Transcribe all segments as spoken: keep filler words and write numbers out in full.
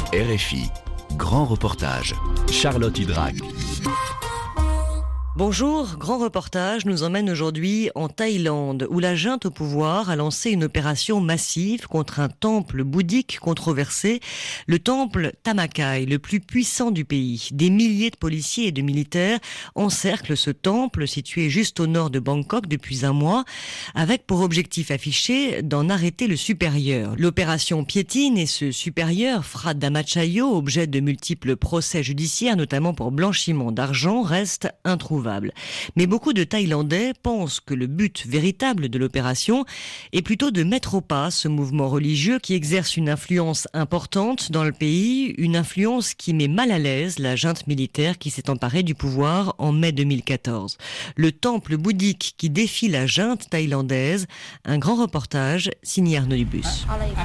R F I, grand reportage, Charlotte Hydrac. Bonjour, grand reportage nous emmène aujourd'hui en Thaïlande où la junte au pouvoir a lancé une opération massive contre un temple bouddhique controversé, le temple Thammakkai, le plus puissant du pays. Des milliers de policiers et de militaires encerclent ce temple situé juste au nord de Bangkok depuis un mois avec pour objectif affiché d'en arrêter le supérieur. L'opération piétine et ce supérieur, Phra Dhammachayo, objet de multiples procès judiciaires notamment pour blanchiment d'argent, reste introuvable. Mais beaucoup de Thaïlandais pensent que le but véritable de l'opération est plutôt de mettre au pas ce mouvement religieux qui exerce une influence importante dans le pays, une influence qui met mal à l'aise la junte militaire qui s'est emparée du pouvoir en mai deux mille quatorze. Le temple bouddhique qui défie la junte thaïlandaise, un grand reportage signé Arnaud Dubus.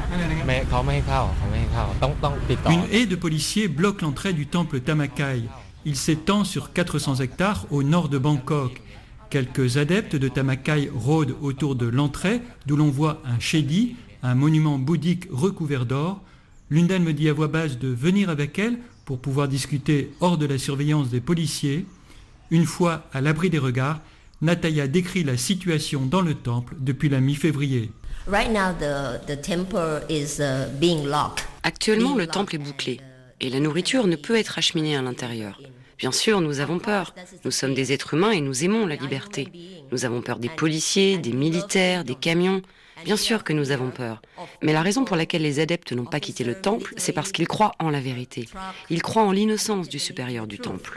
Une haie de policiers bloque l'entrée du temple Thammakkai. Il s'étend sur quatre cents hectares au nord de Bangkok. Quelques adeptes de Thammakkai rôdent autour de l'entrée, d'où l'on voit un chedi, un monument bouddhique recouvert d'or. L'une d'elles me dit à voix basse de venir avec elle pour pouvoir discuter hors de la surveillance des policiers. Une fois à l'abri des regards, Nataya décrit la situation dans le temple depuis la mi-février. Right now, the, the temple is, uh, being locked. Actuellement, le temple est bouclé et la nourriture ne peut être acheminée à l'intérieur. Bien sûr, nous avons peur. Nous sommes des êtres humains et nous aimons la liberté. Nous avons peur des policiers, des militaires, des camions. Bien sûr que nous avons peur. Mais la raison pour laquelle les adeptes n'ont pas quitté le temple, c'est parce qu'ils croient en la vérité. Ils croient en l'innocence du supérieur du temple.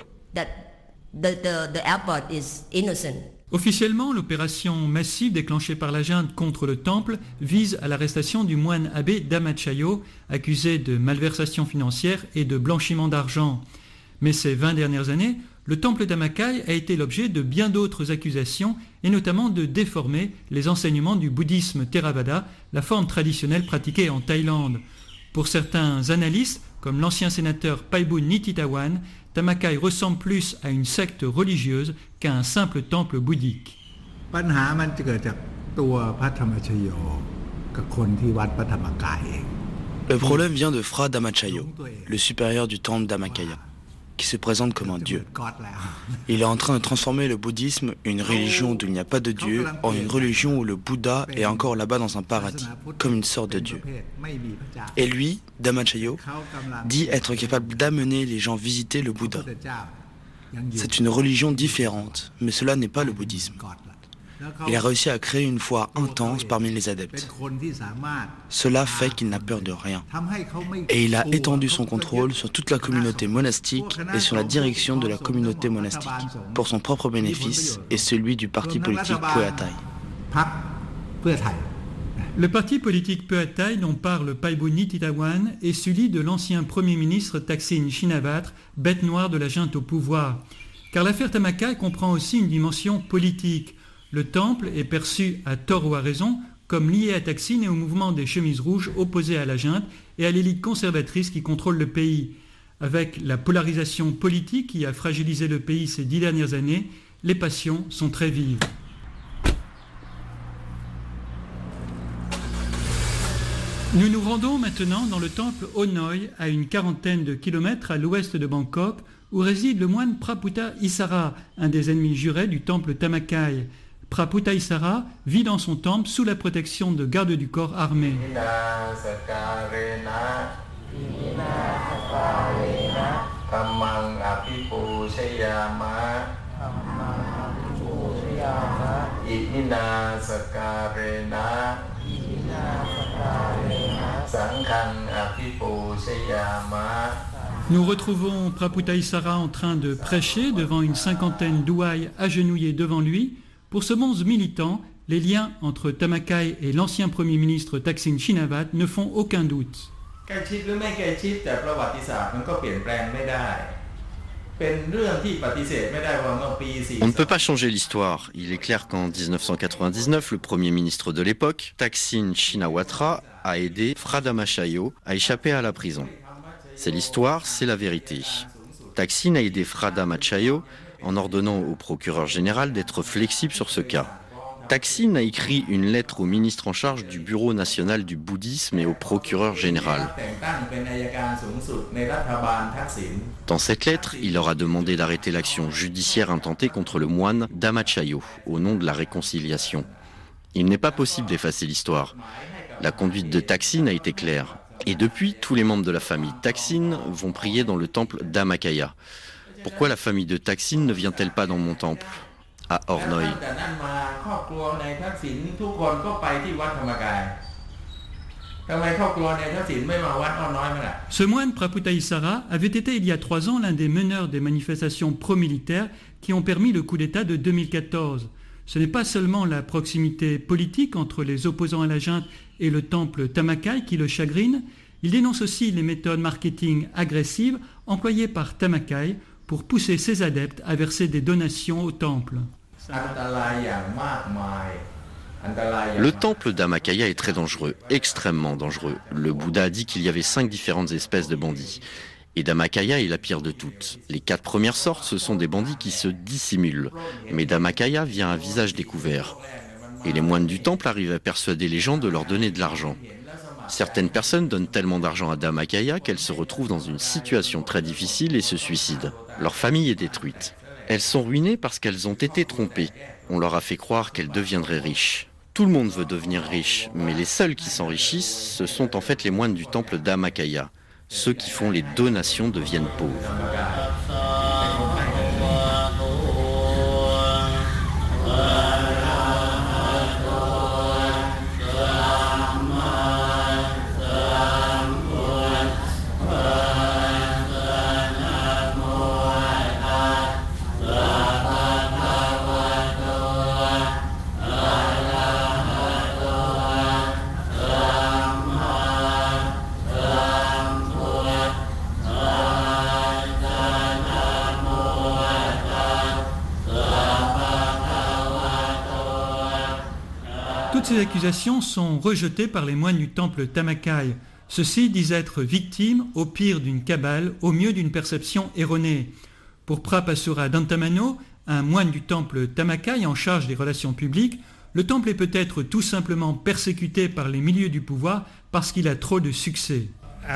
Officiellement, l'opération massive déclenchée par la junte contre le temple vise à l'arrestation du moine abbé Dhammachayo, accusé de malversation financière et de blanchiment d'argent. Mais ces vingt dernières années, le temple Thammakkai a été l'objet de bien d'autres accusations et notamment de déformer les enseignements du bouddhisme Theravada, la forme traditionnelle pratiquée en Thaïlande. Pour certains analystes, comme l'ancien sénateur Paibun Nithitawan, Thammakkai ressemble plus à une secte religieuse qu'à un simple temple bouddhique. Le problème vient de Phra Dhammachayo, le supérieur du temple Dhammakaya, qui se présente comme un dieu. Il est en train de transformer le bouddhisme, une religion où il n'y a pas de dieu, en une religion où le Bouddha est encore là-bas dans un paradis, comme une sorte de dieu. Et lui, Dhammachayo, dit être capable d'amener les gens visiter le Bouddha. C'est une religion différente, mais cela n'est pas le bouddhisme. Il a réussi à créer une foi intense parmi les adeptes. Cela fait qu'il n'a peur de rien. Et il a étendu son contrôle sur toute la communauté monastique et sur la direction de la communauté monastique, pour son propre bénéfice et celui du parti politique Pheu Thai. Le parti politique Pheu Thai dont parle Paibun Nithitawan est celui de l'ancien Premier ministre Thaksin Shinawatra, bête noire de la junte au pouvoir. Car l'affaire Thammakkai comprend aussi une dimension politique. Le temple est perçu, à tort ou à raison, comme lié à Thaksin et au mouvement des chemises rouges opposés à la junte et à l'élite conservatrice qui contrôle le pays. Avec la polarisation politique qui a fragilisé le pays ces dix dernières années, les passions sont très vives. Nous nous rendons maintenant dans le temple Onoi, à une quarantaine de kilomètres à l'ouest de Bangkok, où réside le moine Praputtaisara, un des ennemis jurés du temple Thammakkai. Praputtaisara vit dans son temple sous la protection de gardes du corps armés. Nous retrouvons Praputtaisara en train de prêcher devant une cinquantaine d'ouailles agenouillés devant lui. Pour ce bonze militant, les liens entre Thammakkai et l'ancien Premier ministre Thaksin Shinawatra ne font aucun doute. On ne peut pas changer l'histoire. Il est clair qu'en dix-neuf cent quatre-vingt-dix-neuf, le Premier ministre de l'époque, Thaksin Shinawatra, a aidé Phra Dhammachayo à échapper à la prison. C'est l'histoire, c'est la vérité. Thaksin a aidé Phra Dhammachayo en ordonnant au procureur général d'être flexible sur ce cas. Thaksin a écrit une lettre au ministre en charge du Bureau national du bouddhisme et au procureur général. Dans cette lettre, il leur a demandé d'arrêter l'action judiciaire intentée contre le moine Dhamma Chayo au nom de la réconciliation. Il n'est pas possible d'effacer l'histoire. La conduite de Thaksin a été claire. Et depuis, tous les membres de la famille Thaksin vont prier dans le temple Dhammakaya. Pourquoi la famille de Thaksin ne vient-elle pas dans mon temple ? À Hornoï. Ce moine Praputaisara avait été il y a trois ans l'un des meneurs des manifestations pro-militaires qui ont permis le coup d'État de deux mille quatorze. Ce n'est pas seulement la proximité politique entre les opposants à la junte et le temple Tamakai qui le chagrine, il dénonce aussi les méthodes marketing agressives employées par Tamakai pour pousser ses adeptes à verser des donations au temple. Le temple Dhammakaya est très dangereux, extrêmement dangereux. Le Bouddha a dit qu'il y avait cinq différentes espèces de bandits. Et Dhammakaya est la pire de toutes. Les quatre premières sortes, ce sont des bandits qui se dissimulent. Mais Dhammakaya vient à visage découvert. Et les moines du temple arrivent à persuader les gens de leur donner de l'argent. Certaines personnes donnent tellement d'argent à Dhammakaya qu'elles se retrouvent dans une situation très difficile et se suicident. Leur famille est détruite. Elles sont ruinées parce qu'elles ont été trompées. On leur a fait croire qu'elles deviendraient riches. Tout le monde veut devenir riche, mais les seuls qui s'enrichissent, ce sont en fait les moines du temple Dhammakaya. Ceux qui font les donations deviennent pauvres. Toutes ces accusations sont rejetées par les moines du temple Tamakai. Ceux-ci disent être victimes, au pire d'une cabale, au mieux d'une perception erronée. Pour Prapasura Dantamano, un moine du temple Tamakai en charge des relations publiques, le temple est peut-être tout simplement persécuté par les milieux du pouvoir parce qu'il a trop de succès.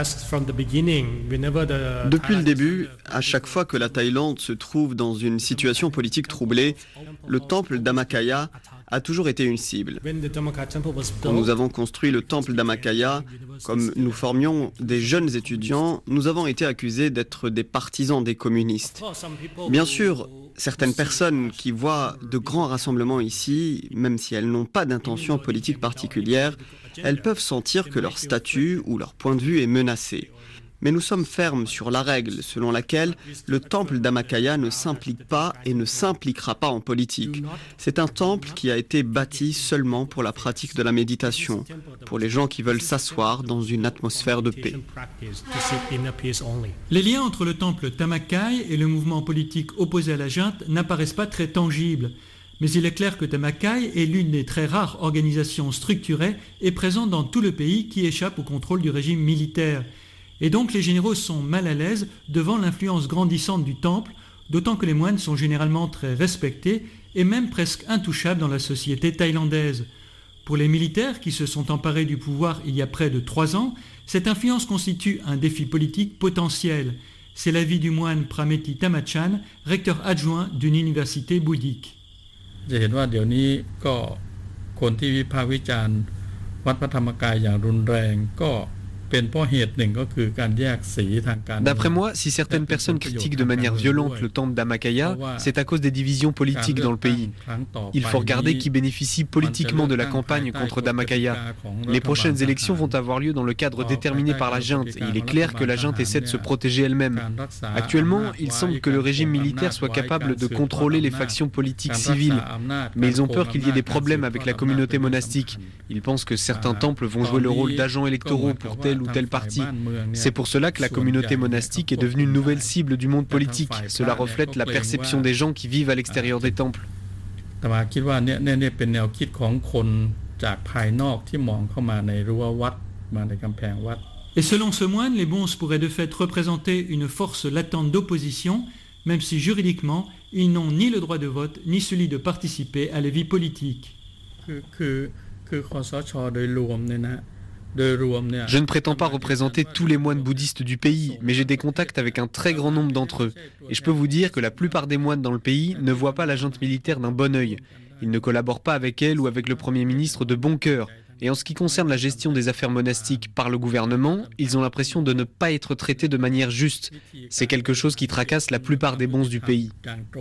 Depuis le début, à chaque fois que la Thaïlande se trouve dans une situation politique troublée, le temple Dhammakaya a toujours été une cible. Quand nous avons construit le temple Dhammakaya, comme nous formions des jeunes étudiants, nous avons été accusés d'être des partisans des communistes. Bien sûr, certaines personnes qui voient de grands rassemblements ici, même si elles n'ont pas d'intention politique particulière, elles peuvent sentir que leur statut ou leur point de vue est menacé. Mais nous sommes fermes sur la règle selon laquelle le temple Dhammakaya ne s'implique pas et ne s'impliquera pas en politique. C'est un temple qui a été bâti seulement pour la pratique de la méditation, pour les gens qui veulent s'asseoir dans une atmosphère de paix. Les liens entre le temple Tamakai et le mouvement politique opposé à la junte n'apparaissent pas très tangibles. Mais il est clair que Tamakai est l'une des très rares organisations structurées et présentes dans tout le pays qui échappe au contrôle du régime militaire. Et donc les généraux sont mal à l'aise devant l'influence grandissante du temple, d'autant que les moines sont généralement très respectés et même presque intouchables dans la société thaïlandaise. Pour les militaires qui se sont emparés du pouvoir il y a près de trois ans, cette influence constitue un défi politique potentiel. C'est l'avis du moine Prameti Tamachan, recteur adjoint d'une université bouddhique. D'après moi, si certaines personnes critiquent de manière violente le temple Dhammakaya, c'est à cause des divisions politiques dans le pays. Il faut regarder qui bénéficie politiquement de la campagne contre Dhammakaya. Les prochaines élections vont avoir lieu dans le cadre déterminé par la junte, et il est clair que la junte essaie de se protéger elle-même. Actuellement, il semble que le régime militaire soit capable de contrôler les factions politiques civiles, mais ils ont peur qu'il y ait des problèmes avec la communauté monastique. Ils pensent que certains temples vont jouer le rôle d'agents électoraux pour tel ou tel parti. C'est pour cela que la communauté monastique est devenue une nouvelle cible du monde politique. Cela reflète la perception des gens qui vivent à l'extérieur des temples. Et selon ce moine, les bonzes pourraient de fait représenter une force latente d'opposition, même si juridiquement, ils n'ont ni le droit de vote, ni celui de participer à la vie politique. Je ne prétends pas représenter tous les moines bouddhistes du pays, mais j'ai des contacts avec un très grand nombre d'entre eux. Et je peux vous dire que la plupart des moines dans le pays ne voient pas la junte militaire d'un bon œil. Ils ne collaborent pas avec elle ou avec le Premier ministre de bon cœur. Et en ce qui concerne la gestion des affaires monastiques par le gouvernement, ils ont l'impression de ne pas être traités de manière juste. C'est quelque chose qui tracasse la plupart des bonzes du pays.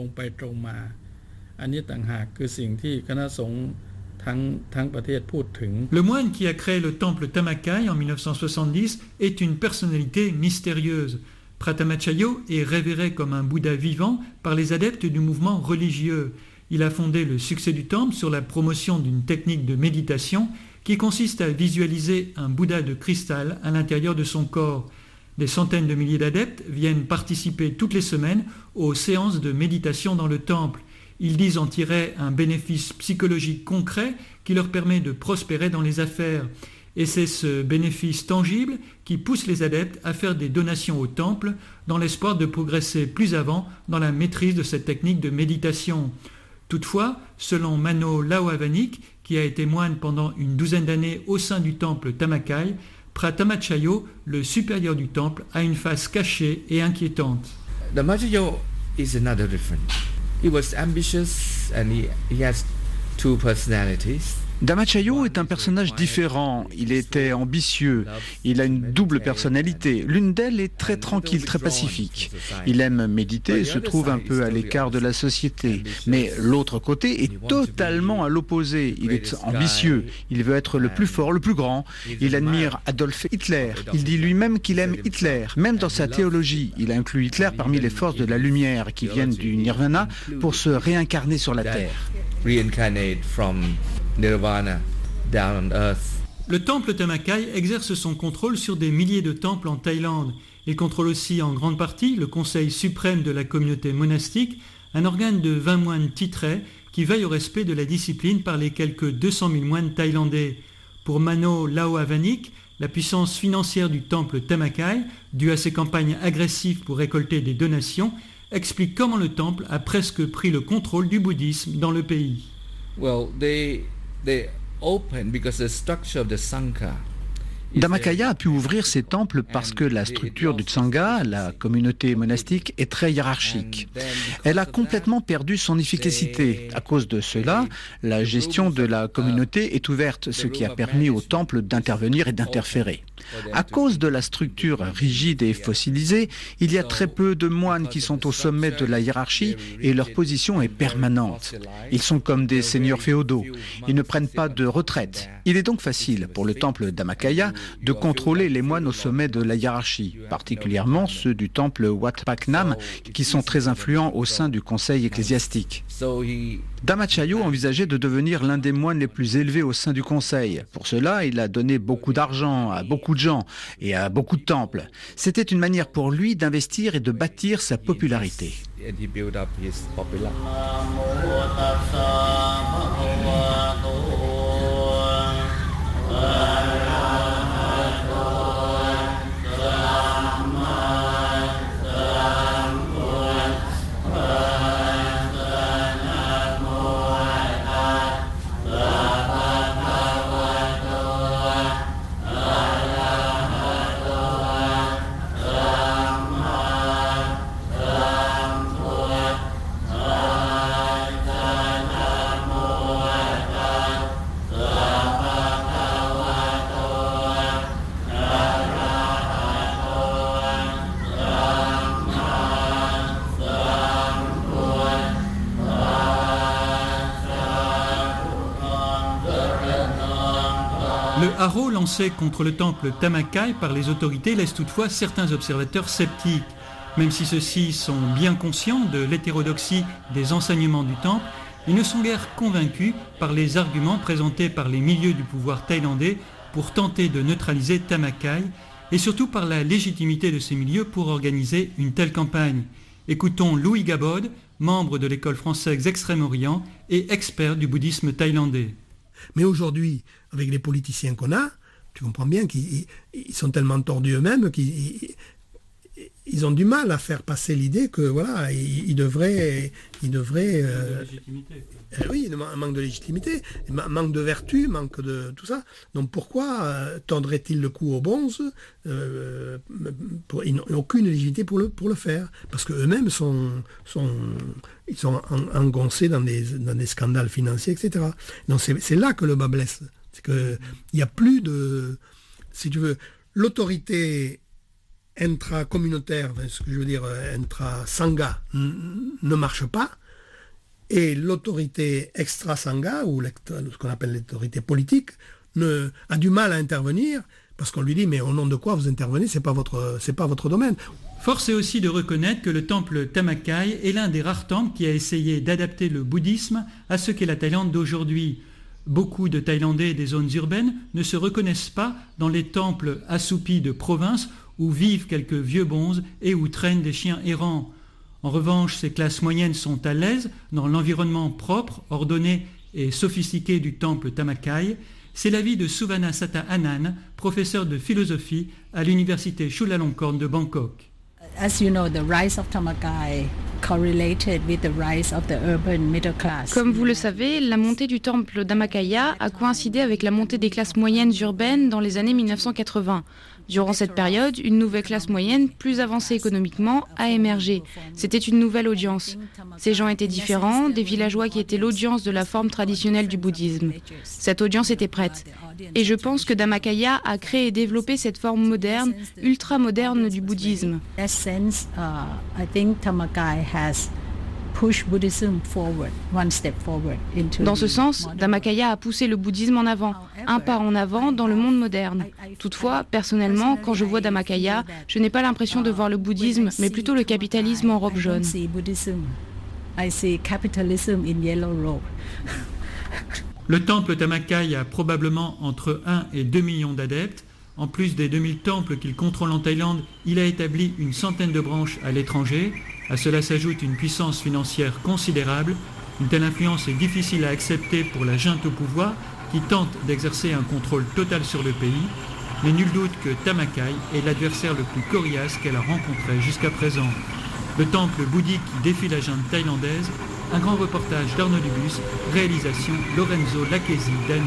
Le moine qui a créé le temple Tamakai en mille neuf cent soixante-dix est une personnalité mystérieuse. Pratama Chayo est révéré comme un Bouddha vivant par les adeptes du mouvement religieux. Il a fondé le succès du temple sur la promotion d'une technique de méditation qui consiste à visualiser un Bouddha de cristal à l'intérieur de son corps. Des centaines de milliers d'adeptes viennent participer toutes les semaines aux séances de méditation dans le temple. Ils disent en tirer un bénéfice psychologique concret qui leur permet de prospérer dans les affaires. Et c'est ce bénéfice tangible qui pousse les adeptes à faire des donations au temple dans l'espoir de progresser plus avant dans la maîtrise de cette technique de méditation. Toutefois, selon Mano Laoavanik, qui a été moine pendant une douzaine d'années au sein du temple Tamakai, Pratama Chayo, le supérieur du temple, a une face cachée et inquiétante. Dhamma Chayo is another different. He was ambitious and he, he has two personalities. Dhamma Chayo est un personnage différent, il était ambitieux, il a une double personnalité, l'une d'elles est très tranquille, très pacifique. Il aime méditer et se trouve un peu à l'écart de la société, mais l'autre côté est totalement à l'opposé, il est ambitieux, il veut être le plus fort, le plus grand, il admire Adolf Hitler, il dit lui-même qu'il aime Hitler, même dans sa théologie, il inclut Hitler parmi les forces de la lumière qui viennent du nirvana pour se réincarner sur la terre. Nirvana, down on earth. Le temple Tamakai exerce son contrôle sur des milliers de temples en Thaïlande. Il contrôle aussi en grande partie le Conseil suprême de la communauté monastique, un organe de vingt moines titrés qui veille au respect de la discipline par les quelques deux cent mille moines thaïlandais. Pour Mano Laoavanik, la puissance financière du temple Tamakai, due à ses campagnes agressives pour récolter des donations, explique comment le temple a presque pris le contrôle du bouddhisme dans le pays. Well, they they open because the structure of the Sangha. Dhammakaya a pu ouvrir ses temples parce que la structure du Sangha, la communauté monastique, est très hiérarchique. Elle a complètement perdu son efficacité. À cause de cela, la gestion de la communauté est ouverte, ce qui a permis aux temples d'intervenir et d'interférer. À cause de la structure rigide et fossilisée, il y a très peu de moines qui sont au sommet de la hiérarchie et leur position est permanente. Ils sont comme des seigneurs féodaux. Ils ne prennent pas de retraite. Il est donc facile pour le temple Dhammakaya de contrôler les moines au sommet de la hiérarchie, particulièrement ceux du temple Wat Pak Nam, qui sont très influents au sein du conseil ecclésiastique. Dhamma Chayo envisageait de devenir l'un des moines les plus élevés au sein du conseil. Pour cela, il a donné beaucoup d'argent à beaucoup de gens et à beaucoup de temples. C'était une manière pour lui d'investir et de bâtir sa popularité. Le haro lancé contre le temple Tamakai par les autorités laisse toutefois certains observateurs sceptiques. Même si ceux-ci sont bien conscients de l'hétérodoxie des enseignements du temple, ils ne sont guère convaincus par les arguments présentés par les milieux du pouvoir thaïlandais pour tenter de neutraliser Tamakai et surtout par la légitimité de ces milieux pour organiser une telle campagne. Écoutons Louis Gabod, membre de l'école française Extrême-Orient et expert du bouddhisme thaïlandais. Mais aujourd'hui, avec les politiciens qu'on a, tu comprends bien qu'ils ils sont tellement tordus eux-mêmes qu'ils ils ont du mal à faire passer l'idée que voilà, ils, ils devraient, ils devraient. Euh, euh, oui, un manque de légitimité, un manque de vertu, manque de tout ça. Donc pourquoi euh, tordraient-ils le cou aux bonzes euh, pour, ils n'ont aucune légitimité pour le pour le faire, parce que eux-mêmes sont sont ils sont en, engoncés dans des dans des scandales financiers, et cetera. Donc c'est c'est là que le bas blesse, c'est que il y a plus de, si tu veux, l'autorité intra-communautaire, ce que je veux dire, intra-sangha, n- ne marche pas, et l'autorité extra-sangha, ou ce qu'on appelle l'autorité politique, ne, a du mal à intervenir, parce qu'on lui dit, mais au nom de quoi vous intervenez, c'est pas votre, c'est pas votre domaine. Force est aussi de reconnaître que le temple Tamakai est l'un des rares temples qui a essayé d'adapter le bouddhisme à ce qu'est la Thaïlande d'aujourd'hui. Beaucoup de Thaïlandais des zones urbaines ne se reconnaissent pas dans les temples assoupis de province où vivent quelques vieux bonzes et où traînent des chiens errants. En revanche, ces classes moyennes sont à l'aise dans l'environnement propre, ordonné et sophistiqué du temple Tamakai. C'est l'avis de Suvana Sata Anand, professeur de philosophie à l'université Chulalongkorn de Bangkok. As you know, the rise of Tamakai correlated with the rise of the urban middle class. Comme vous le savez, la montée du temple Dhammakaya a coïncidé avec la montée des classes moyennes urbaines dans les années mille neuf cent quatre-vingts. Durant cette période, une nouvelle classe moyenne, plus avancée économiquement, a émergé. C'était une nouvelle audience. Ces gens étaient différents des villageois qui étaient l'audience de la forme traditionnelle du bouddhisme. Cette audience était prête. Et je pense que Dhammakaya a créé et développé cette forme moderne, ultra-moderne du bouddhisme. Dans ce sens, Dhammakaya a poussé le bouddhisme en avant, un pas en avant dans le monde moderne. Toutefois, personnellement, quand je vois Dhammakaya, je n'ai pas l'impression de voir le bouddhisme, mais plutôt le capitalisme en robe jaune. Le temple Tamakai a probablement entre un et deux millions d'adeptes. En plus des deux mille temples qu'il contrôle en Thaïlande, il a établi une centaine de branches à l'étranger. À cela s'ajoute une puissance financière considérable. Une telle influence est difficile à accepter pour la junte au pouvoir qui tente d'exercer un contrôle total sur le pays. Mais nul doute que Tamakai est l'adversaire le plus coriace qu'elle a rencontré jusqu'à présent. Le temple bouddhique qui défie la junte thaïlandaise. Un grand reportage d'Arnaud Dubus, réalisation Lorenzo Lacchesi Dani.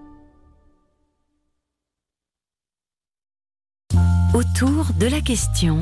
Autour de la question.